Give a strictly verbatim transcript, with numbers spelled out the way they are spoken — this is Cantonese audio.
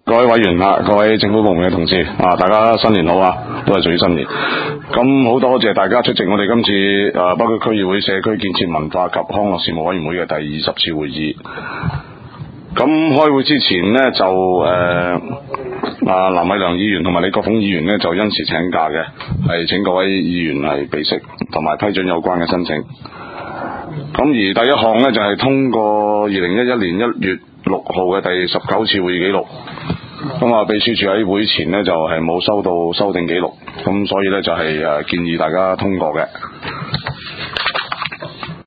各位委員啊，各位政府部門嘅同事啊，大家新年好啊，都係屬於新年。咁好多謝大家出席我哋今次誒北區區議會社區建設文化及康樂事務委員會嘅第二十次會議。咁開會之前呢，就誒啊藍偉良議員同埋李國鳳議員呢，就因事請假嘅，係請各位議員係備悉同埋批准有關嘅申請。咁而第一項呢，就係、是、通過二零一一年一月六號嘅第十九次會議記錄。咁啊，秘書處喺會前呢，就係、是、冇收到修訂記錄，咁所以呢，就係、是、誒建議大家通過嘅。